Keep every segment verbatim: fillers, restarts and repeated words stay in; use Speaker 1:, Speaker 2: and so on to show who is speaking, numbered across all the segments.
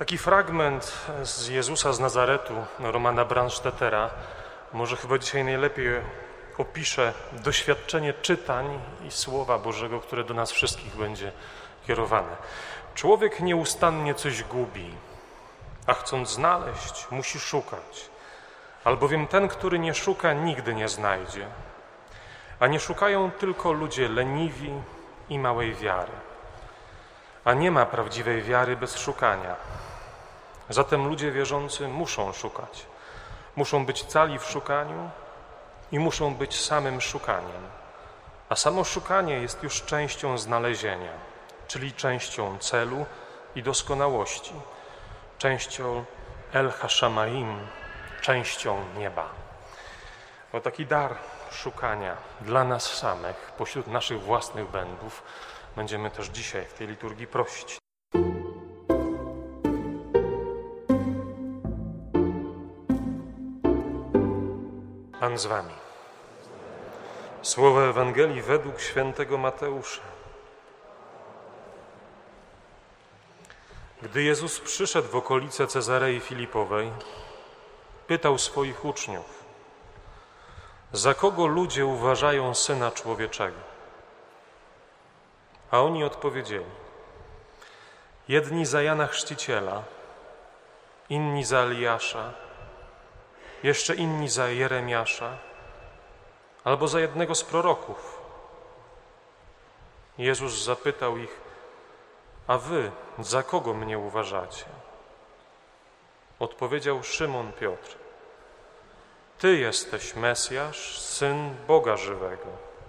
Speaker 1: Taki fragment z Jezusa z Nazaretu, Romana Brandstättera, może chyba dzisiaj najlepiej opisze doświadczenie czytań i Słowa Bożego, które do nas wszystkich będzie kierowane. Człowiek nieustannie coś gubi, a chcąc znaleźć, musi szukać. Albowiem ten, który nie szuka, nigdy nie znajdzie. A nie szukają tylko ludzie leniwi i małej wiary. A nie ma prawdziwej wiary bez szukania. Zatem ludzie wierzący muszą szukać. Muszą być cali w szukaniu i muszą być samym szukaniem. A samo szukanie jest już częścią znalezienia, czyli częścią celu i doskonałości, częścią El Hashamaim, częścią nieba. O taki dar szukania dla nas samych, pośród naszych własnych błędów, będziemy też dzisiaj w tej liturgii prosić. Pan z wami. Słowa Ewangelii według świętego Mateusza. Gdy Jezus przyszedł w okolice Cezarei Filipowej, pytał swoich uczniów: za kogo ludzie uważają Syna Człowieczego? A oni odpowiedzieli: jedni za Jana Chrzciciela, inni za Eliasza, jeszcze inni za Jeremiasza, albo za jednego z proroków. Jezus zapytał ich: a wy za kogo mnie uważacie? Odpowiedział Szymon Piotr: Ty jesteś Mesjasz, Syn Boga żywego.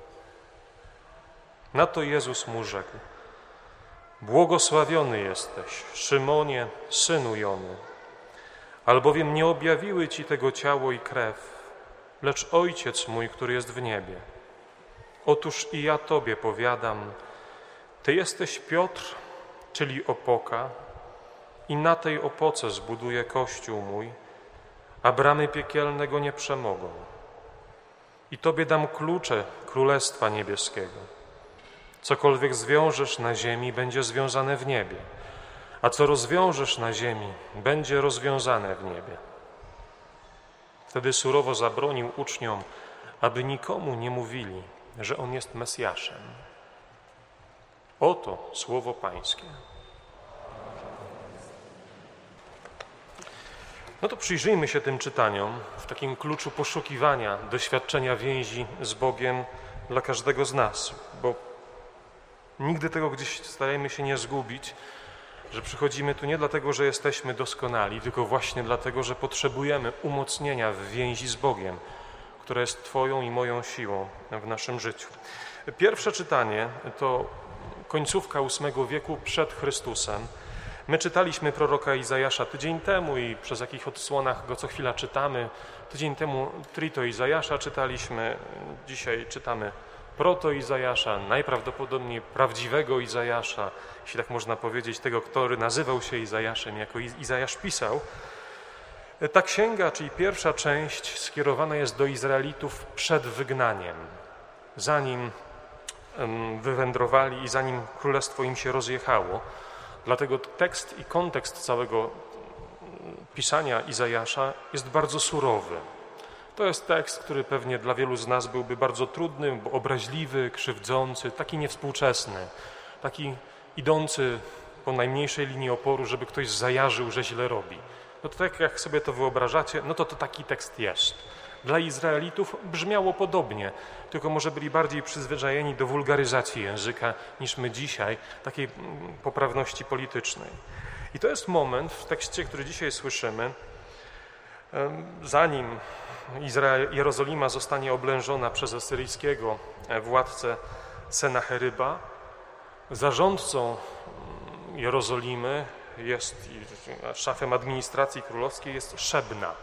Speaker 1: Na to Jezus mu rzekł: błogosławiony jesteś, Szymonie, synu Jony, albowiem nie objawiły ci tego ciało i krew, lecz Ojciec mój, który jest w niebie. Otóż i ja tobie powiadam, ty jesteś Piotr, czyli opoka, i na tej opoce zbuduję Kościół mój, a bramy piekielne go nie przemogą. I tobie dam klucze Królestwa Niebieskiego. Cokolwiek zwiążesz na ziemi, będzie związane w niebie, a co rozwiążesz na ziemi, będzie rozwiązane w niebie. Wtedy surowo zabronił uczniom, aby nikomu nie mówili, że On jest Mesjaszem. Oto słowo Pańskie. No to przyjrzyjmy się tym czytaniom w takim kluczu poszukiwania doświadczenia więzi z Bogiem dla każdego z nas, bo nigdy tego gdzieś starajmy się nie zgubić, że przychodzimy tu nie dlatego, że jesteśmy doskonali, tylko właśnie dlatego, że potrzebujemy umocnienia w więzi z Bogiem, która jest Twoją i moją siłą w naszym życiu. Pierwsze czytanie to końcówka ósmego wieku przed Chrystusem. My czytaliśmy proroka Izajasza tydzień temu i przez jakich odsłonach go co chwila czytamy. Tydzień temu Trito Izajasza czytaliśmy, dzisiaj czytamy proto Izajasza, najprawdopodobniej prawdziwego Izajasza, jeśli tak można powiedzieć, tego, który nazywał się Izajaszem, jako Izajasz pisał. Ta księga, czyli pierwsza część, skierowana jest do Izraelitów przed wygnaniem, zanim wywędrowali i zanim królestwo im się rozjechało. Dlatego tekst i kontekst całego pisania Izajasza jest bardzo surowy. To jest tekst, który pewnie dla wielu z nas byłby bardzo trudny, obraźliwy, krzywdzący, taki niewspółczesny, taki idący po najmniejszej linii oporu, żeby ktoś zajarzył, że źle robi. No to tak jak sobie to wyobrażacie, no to to taki tekst jest. Dla Izraelitów brzmiało podobnie, tylko może byli bardziej przyzwyczajeni do wulgaryzacji języka niż my dzisiaj, takiej poprawności politycznej. I to jest moment w tekście, który dzisiaj słyszymy, zanim Izrael, Jerozolima zostanie oblężona przez asyryjskiego władcę Senacheryba, zarządcą Jerozolimy jest, szefem administracji królewskiej jest Szebna.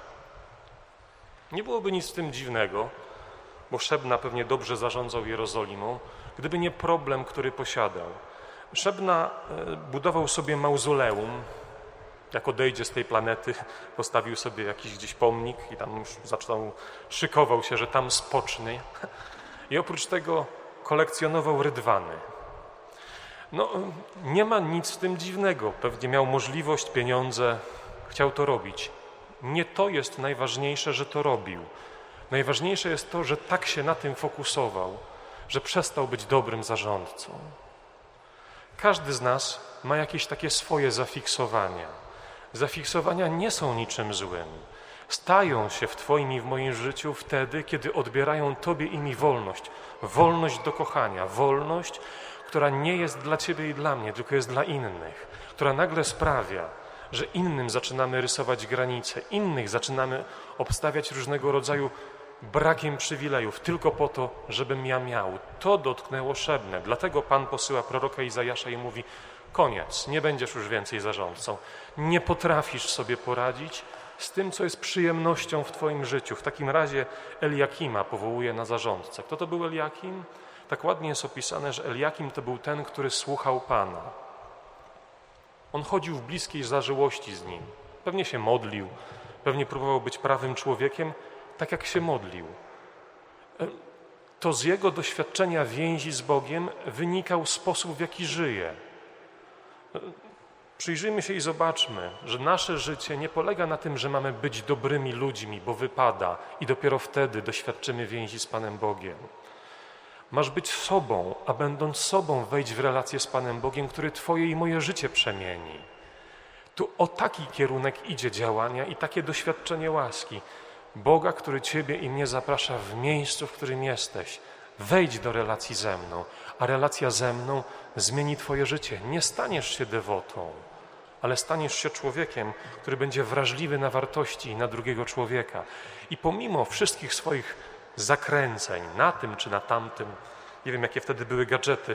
Speaker 1: Nie byłoby nic w tym dziwnego, bo Szebna pewnie dobrze zarządzał Jerozolimą, gdyby nie problem, który posiadał. Szebna budował sobie mauzoleum. Jak odejdzie z tej planety, postawił sobie jakiś gdzieś pomnik i tam już zaczął, szykował się, że tam spocznie. I oprócz tego kolekcjonował rydwany. No, nie ma nic w tym dziwnego. Pewnie miał możliwość, pieniądze, chciał to robić. Nie to jest najważniejsze, że to robił. Najważniejsze jest to, że tak się na tym fokusował, że przestał być dobrym zarządcą. Każdy z nas ma jakieś takie swoje zafiksowania. Zafiksowania nie są niczym złym. Stają się w Twoim i w moim życiu wtedy, kiedy odbierają Tobie i mi wolność. Wolność do kochania, wolność, która nie jest dla Ciebie i dla mnie, tylko jest dla innych, która nagle sprawia, że innym zaczynamy rysować granice, innych zaczynamy obstawiać różnego rodzaju brakiem przywilejów, tylko po to, żebym ja miał. To dotknęło Szebnę. Dlatego Pan posyła proroka Izajasza i mówi: koniec, nie będziesz już więcej zarządcą. Nie potrafisz sobie poradzić z tym, co jest przyjemnością w Twoim życiu. W takim razie Eliakima powołuje na zarządcę. Kto to był Eliakim? Tak ładnie jest opisane, że Eliakim to był ten, który słuchał Pana. On chodził w bliskiej zażyłości z Nim. Pewnie się modlił, pewnie próbował być prawym człowiekiem, tak jak się modlił. To z jego doświadczenia więzi z Bogiem wynikał sposób, w jaki żyje. Przyjrzyjmy się i zobaczmy, że nasze życie nie polega na tym, że mamy być dobrymi ludźmi, bo wypada i dopiero wtedy doświadczymy więzi z Panem Bogiem. Masz być sobą, a będąc sobą wejdź w relację z Panem Bogiem, który Twoje i moje życie przemieni. Tu o taki kierunek idzie działania i takie doświadczenie łaski. Boga, który Ciebie i mnie zaprasza w miejscu, w którym jesteś. Wejdź do relacji ze mną, a relacja ze mną zmieni Twoje życie. Nie staniesz się dewotą, ale staniesz się człowiekiem, który będzie wrażliwy na wartości i na drugiego człowieka. I pomimo wszystkich swoich zakręceń na tym czy na tamtym, nie wiem jakie wtedy były gadżety,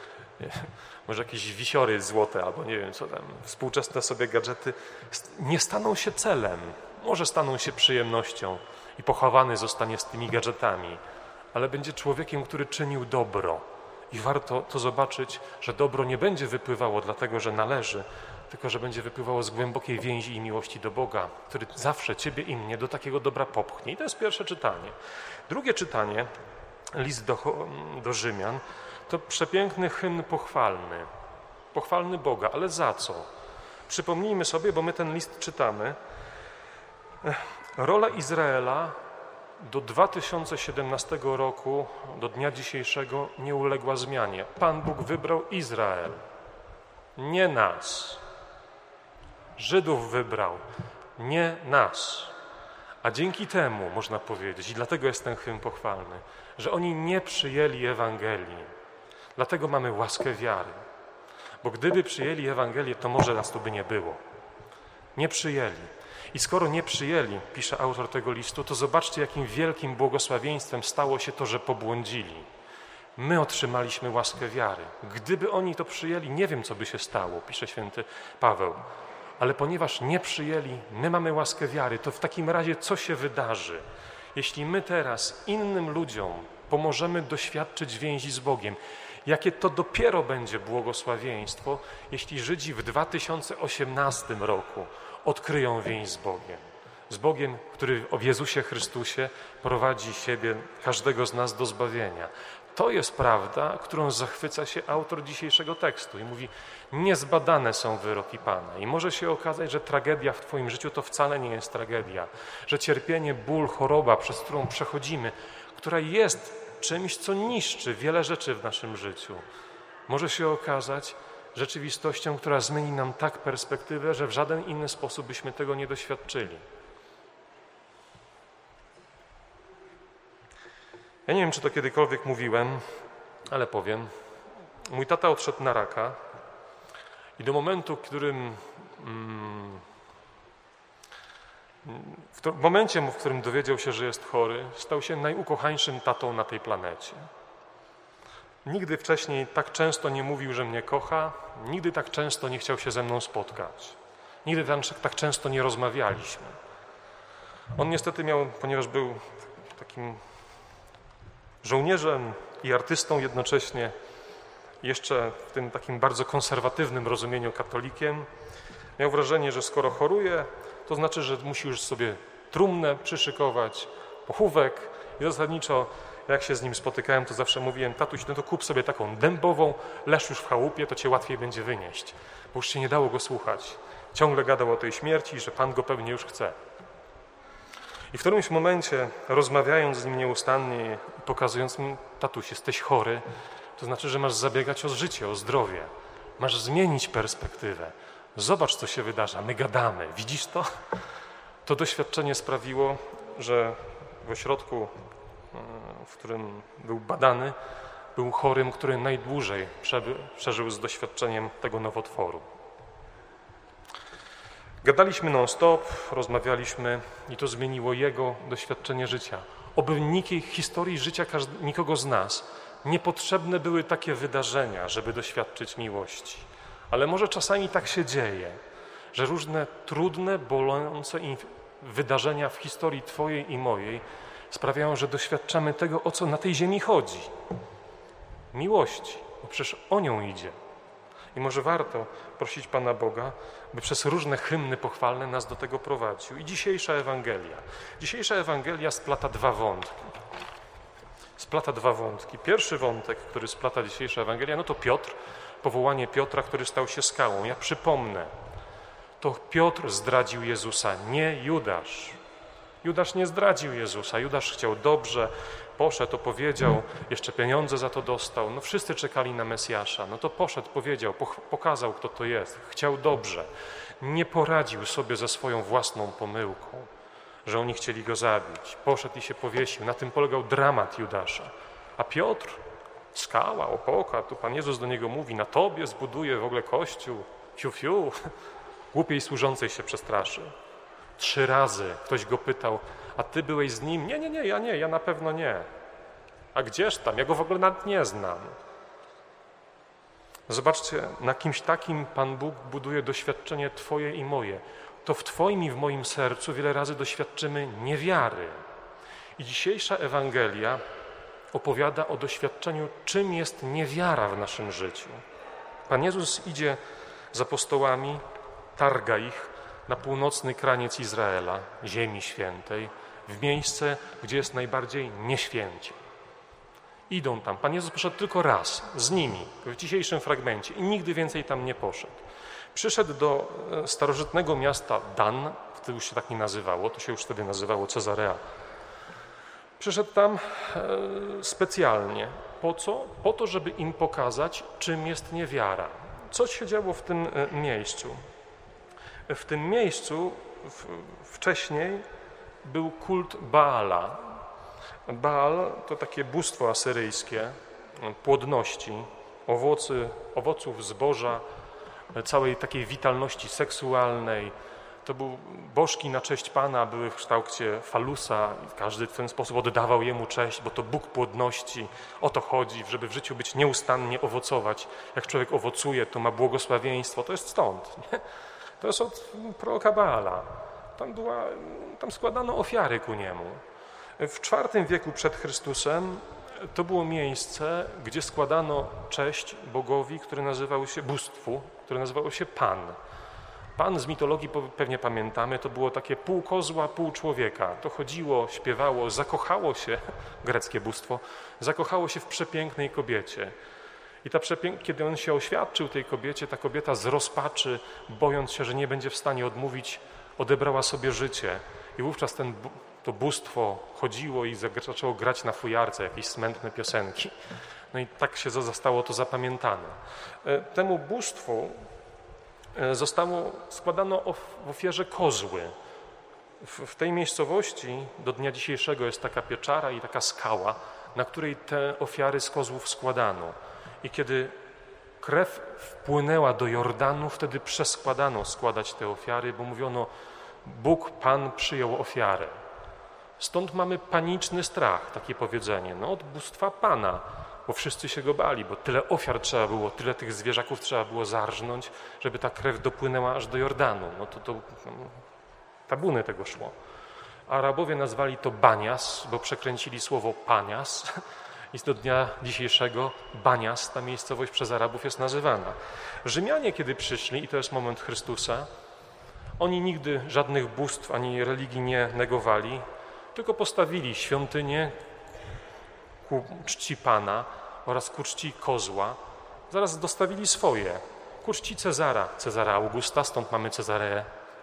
Speaker 1: może jakieś wisiory złote albo nie wiem co tam, współczesne sobie gadżety, nie staną się celem. Może staną się przyjemnością i pochowany zostanie z tymi gadżetami, ale będzie człowiekiem, który czynił dobro. I warto to zobaczyć, że dobro nie będzie wypływało dlatego, że należy, tylko że będzie wypływało z głębokiej więzi i miłości do Boga, który zawsze Ciebie i mnie do takiego dobra popchnie. I to jest pierwsze czytanie. Drugie czytanie, list do, do Rzymian, to przepiękny hymn pochwalny. Pochwalny Boga, ale za co? Przypomnijmy sobie, bo my ten list czytamy. Rola Izraela do dwa tysiące siedemnastego roku, do dnia dzisiejszego nie uległa zmianie. Pan Bóg wybrał Izrael, nie nas. Żydów wybrał, nie nas. A dzięki temu, można powiedzieć, i dlatego jest ten hymn pochwalny, że oni nie przyjęli Ewangelii. Dlatego mamy łaskę wiary. Bo gdyby przyjęli Ewangelię, to może nas tu by nie było. Nie przyjęli. I skoro nie przyjęli, pisze autor tego listu, to zobaczcie, jakim wielkim błogosławieństwem stało się to, że pobłądzili. My otrzymaliśmy łaskę wiary. Gdyby oni to przyjęli, nie wiem, co by się stało, pisze święty Paweł. Ale ponieważ nie przyjęli, my mamy łaskę wiary, to w takim razie co się wydarzy? Jeśli my teraz innym ludziom pomożemy doświadczyć więzi z Bogiem, jakie to dopiero będzie błogosławieństwo, jeśli Żydzi w dwa tysiące osiemnastym roku odkryją więź z Bogiem. Z Bogiem, który w Jezusie Chrystusie prowadzi siebie, każdego z nas do zbawienia. To jest prawda, którą zachwyca się autor dzisiejszego tekstu i mówi: niezbadane są wyroki Pana. I może się okazać, że tragedia w Twoim życiu to wcale nie jest tragedia, że cierpienie, ból, choroba, przez którą przechodzimy, która jest czymś, co niszczy wiele rzeczy w naszym życiu, może się okazać rzeczywistością, która zmieni nam tak perspektywę, że w żaden inny sposób byśmy tego nie doświadczyli. Ja nie wiem, czy to kiedykolwiek mówiłem, ale powiem. Mój tata odszedł na raka i do momentu, w którym w momencie, w którym dowiedział się, że jest chory, stał się najukochańszym tatą na tej planecie. Nigdy wcześniej tak często nie mówił, że mnie kocha, nigdy tak często nie chciał się ze mną spotkać. Nigdy tak często nie rozmawialiśmy. On niestety miał, ponieważ był takim żołnierzem i artystą jednocześnie, jeszcze w tym takim bardzo konserwatywnym rozumieniu katolikiem, miał wrażenie, że skoro choruje, to znaczy, że musi już sobie trumnę przyszykować, pochówek i zasadniczo Jak się z nim spotykałem, to zawsze mówiłem: tatuś, no to kup sobie taką dębową, leż już w chałupie, to cię łatwiej będzie wynieść. Bo już się nie dało go słuchać. Ciągle gadał o tej śmierci, że Pan go pewnie już chce. I w którymś momencie, rozmawiając z nim nieustannie, pokazując mu: tatuś, jesteś chory, to znaczy, że masz zabiegać o życie, o zdrowie. Masz zmienić perspektywę. Zobacz, co się wydarza. My gadamy. Widzisz to? To doświadczenie sprawiło, że w ośrodku, w którym był badany, był chorym, który najdłużej przeżył z doświadczeniem tego nowotworu. Gadaliśmy non-stop, rozmawialiśmy i to zmieniło jego doświadczenie życia. Oby w nikiej historii życia nikogo z nas niepotrzebne były takie wydarzenia, żeby doświadczyć miłości. Ale może czasami tak się dzieje, że różne trudne, bolące wydarzenia w historii Twojej i mojej sprawiają, że doświadczamy tego, o co na tej ziemi chodzi. Miłości, bo przecież o nią idzie. I może warto prosić Pana Boga, by przez różne hymny pochwalne nas do tego prowadził. I dzisiejsza Ewangelia. Dzisiejsza Ewangelia splata dwa wątki. Splata dwa wątki. Pierwszy wątek, który splata dzisiejsza Ewangelia, no to Piotr, powołanie Piotra, który stał się skałą. Ja przypomnę, to Piotr zdradził Jezusa, nie Judasz. Judasz nie zdradził Jezusa. Judasz chciał dobrze, poszedł, opowiedział, jeszcze pieniądze za to dostał. No wszyscy czekali na Mesjasza. No to poszedł, powiedział, pokazał, kto to jest. Chciał dobrze. Nie poradził sobie ze swoją własną pomyłką, że oni chcieli go zabić. Poszedł i się powiesił. Na tym polegał dramat Judasza. A Piotr, skała, opoka, tu Pan Jezus do niego mówi: na tobie zbuduje w ogóle Kościół. Fiu, fiu. Głupiej służącej się przestraszy. Trzy razy ktoś go pytał: a ty byłeś z nim? Nie, nie, nie, ja nie, ja na pewno nie. A gdzież tam? Ja go w ogóle nawet nie znam. Zobaczcie, na kimś takim Pan Bóg buduje doświadczenie Twoje i moje. To w Twoim i w moim sercu wiele razy doświadczymy niewiary. I dzisiejsza Ewangelia opowiada o doświadczeniu, czym jest niewiara w naszym życiu. Pan Jezus idzie z apostołami, targa ich na północny kraniec Izraela, ziemi świętej, w miejsce, gdzie jest najbardziej nieświęcie. Idą tam. Pan Jezus poszedł tylko raz z nimi w dzisiejszym fragmencie i nigdy więcej tam nie poszedł. Przyszedł do starożytnego miasta Dan, wtedy już się tak nie nazywało, to się już wtedy nazywało Cezarea. Przyszedł tam specjalnie. Po co? Po to, żeby im pokazać, czym jest niewiara. Co się działo w tym miejscu? W tym miejscu w, wcześniej był kult Baala. Baal to takie bóstwo asyryjskie, płodności, owocy, owoców zboża, całej takiej witalności seksualnej. To był bożki na cześć Pana, były w kształcie falusa. Każdy w ten sposób oddawał jemu cześć, bo to Bóg płodności. O to chodzi, żeby w życiu być nieustannie owocować. Jak człowiek owocuje, to ma błogosławieństwo. To jest stąd. Nie? To jest od proroka Baala. Tam, była, tam składano ofiary ku niemu. W czwartym wieku przed Chrystusem to było miejsce, gdzie składano cześć bogowi, który nazywał się bóstwu, które nazywało się Pan. Pan z mitologii pewnie pamiętamy, to było takie pół kozła, pół człowieka. To chodziło, śpiewało, zakochało się, greckie bóstwo, zakochało się w przepięknej kobiecie. I ta przepięk... kiedy on się oświadczył tej kobiecie, ta kobieta z rozpaczy, bojąc się, że nie będzie w stanie odmówić, odebrała sobie życie. I wówczas ten, to bóstwo chodziło i zaczęło grać na fujarce jakieś smętne piosenki. No i tak się zostało to zapamiętane. Temu bóstwu zostało, składano w ofierze kozły. W tej miejscowości do dnia dzisiejszego jest taka pieczara i taka skała, na której te ofiary z kozłów składano. I kiedy krew wpłynęła do Jordanu, wtedy przeskładano składać te ofiary, bo mówiono: Bóg, Pan przyjął ofiarę. Stąd mamy paniczny strach, takie powiedzenie, no od bóstwa Pana, bo wszyscy się go bali, bo tyle ofiar trzeba było, tyle tych zwierzaków trzeba było zarżnąć, żeby ta krew dopłynęła aż do Jordanu. No to, to no, tabuny tego szło. Arabowie nazwali to Banias, bo przekręcili słowo Panias i do dnia dzisiejszego Banias, ta miejscowość przez Arabów jest nazywana. Rzymianie, kiedy przyszli, i to jest moment Chrystusa, oni nigdy żadnych bóstw ani religii nie negowali, tylko postawili świątynię, ku czci Pana oraz ku czci kozła, zaraz dostawili swoje. Ku czci Cezara, Cezara Augusta, stąd mamy Cezareę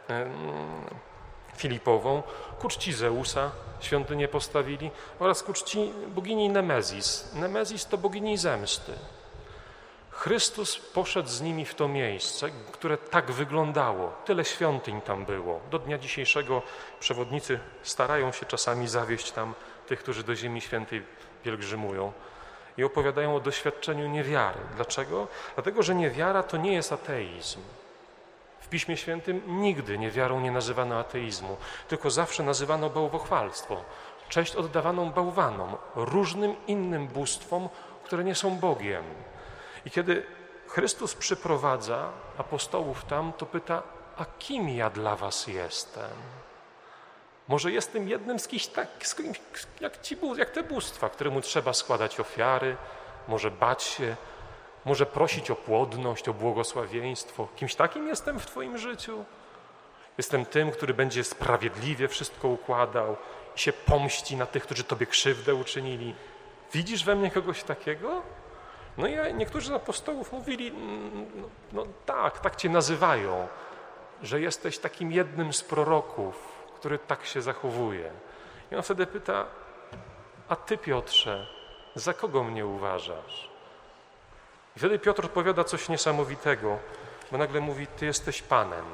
Speaker 1: Filipową, ku czci Zeusa świątynię postawili oraz ku czci bogini Nemezis. Nemezis to bogini zemsty. Chrystus poszedł z nimi w to miejsce, które tak wyglądało. Tyle świątyń tam było. Do dnia dzisiejszego przewodnicy starają się czasami zawieźć tam tych, którzy do Ziemi Świętej pielgrzymują i opowiadają o doświadczeniu niewiary. Dlaczego? Dlatego, że niewiara to nie jest ateizm. W Piśmie Świętym nigdy niewiarą nie nazywano ateizmu, tylko zawsze nazywano bałwochwalstwo. Cześć oddawaną bałwanom, różnym innym bóstwom, które nie są Bogiem. I kiedy Chrystus przyprowadza apostołów tam, to pyta, a kim ja dla was jestem? Może jestem jednym z kimś tak, z kimś, jak, ci, jak te bóstwa, któremu trzeba składać ofiary, może bać się, może prosić o płodność, o błogosławieństwo. Kimś takim jestem w twoim życiu? Jestem tym, który będzie sprawiedliwie wszystko układał i się pomści na tych, którzy tobie krzywdę uczynili. Widzisz we mnie kogoś takiego? No i niektórzy z apostołów mówili, no, no tak, tak cię nazywają, że jesteś takim jednym z proroków, który tak się zachowuje. I on wtedy pyta, a ty, Piotrze, za kogo mnie uważasz? I wtedy Piotr odpowiada coś niesamowitego, bo nagle mówi, ty jesteś Panem.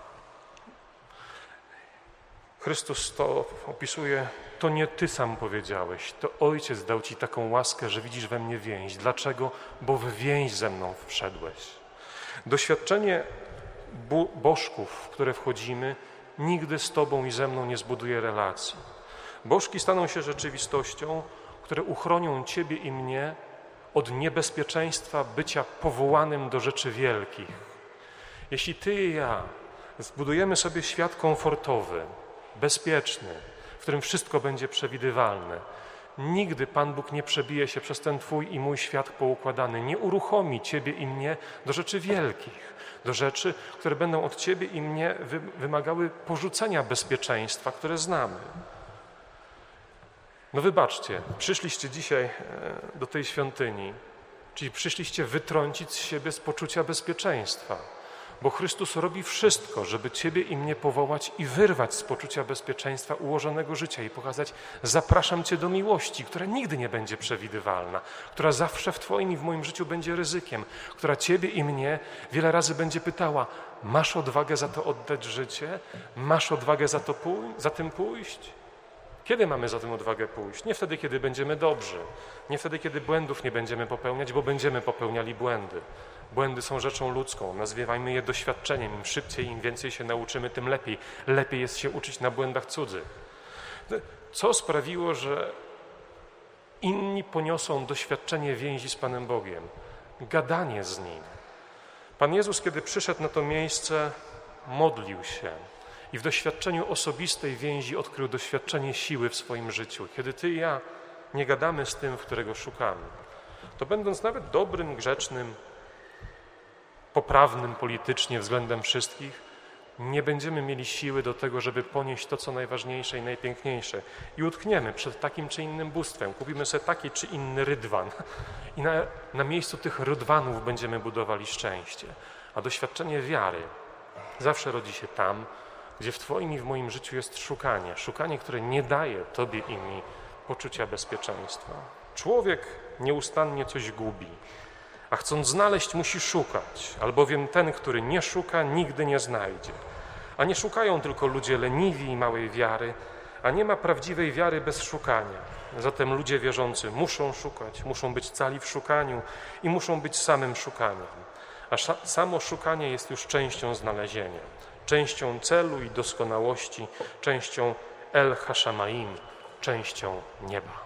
Speaker 1: Chrystus to opisuje, to nie ty sam powiedziałeś, to Ojciec dał ci taką łaskę, że widzisz we mnie więź. Dlaczego? Bo w więź ze mną wszedłeś. Doświadczenie bu- bożków, w które wchodzimy, nigdy z tobą i ze mną nie zbuduje relacji. Bożki staną się rzeczywistością, które uchronią ciebie i mnie od niebezpieczeństwa bycia powołanym do rzeczy wielkich. Jeśli ty i ja zbudujemy sobie świat komfortowy, bezpieczny, w którym wszystko będzie przewidywalne, nigdy Pan Bóg nie przebije się przez ten twój i mój świat poukładany, nie uruchomi ciebie i mnie do rzeczy wielkich, do rzeczy, które będą od ciebie i mnie wy- wymagały porzucenia bezpieczeństwa, które znamy. No wybaczcie, przyszliście dzisiaj do tej świątyni, czyli przyszliście wytrącić z siebie z poczucia bezpieczeństwa, bo Chrystus robi wszystko, żeby ciebie i mnie powołać i wyrwać z poczucia bezpieczeństwa ułożonego życia i pokazać, zapraszam cię do miłości, która nigdy nie będzie przewidywalna, która zawsze w twoim i w moim życiu będzie ryzykiem, która ciebie i mnie wiele razy będzie pytała, masz odwagę za to oddać życie? Masz odwagę za, to pój- za tym pójść? Kiedy mamy za tym odwagę pójść? Nie wtedy, kiedy będziemy dobrzy, nie wtedy, kiedy błędów nie będziemy popełniać, bo będziemy popełniali błędy. Błędy są rzeczą ludzką, nazywajmy je doświadczeniem. Im szybciej, im więcej się nauczymy, tym lepiej. Lepiej jest się uczyć na błędach cudzych. Co sprawiło, że inni poniosą doświadczenie więzi z Panem Bogiem? Gadanie z Nim. Pan Jezus, kiedy przyszedł na to miejsce, modlił się i w doświadczeniu osobistej więzi odkrył doświadczenie siły w swoim życiu. Kiedy ty i ja nie gadamy z tym, w którego szukamy, to będąc nawet dobrym, grzecznym, poprawnym politycznie względem wszystkich, nie będziemy mieli siły do tego, żeby ponieść to, co najważniejsze i najpiękniejsze. I utkniemy przed takim czy innym bóstwem. Kupimy sobie taki czy inny rydwan i na, na miejscu tych rydwanów będziemy budowali szczęście. A doświadczenie wiary zawsze rodzi się tam, gdzie w twoim i w moim życiu jest szukanie. Szukanie, które nie daje tobie i mi poczucia bezpieczeństwa. Człowiek nieustannie coś gubi, a chcąc znaleźć, musi szukać, albowiem ten, który nie szuka, nigdy nie znajdzie. A nie szukają tylko ludzie leniwi i małej wiary, a nie ma prawdziwej wiary bez szukania. Zatem ludzie wierzący muszą szukać, muszą być cali w szukaniu i muszą być samym szukaniem. A samo szukanie jest już częścią znalezienia, częścią celu i doskonałości, częścią El Hashamaim, częścią nieba.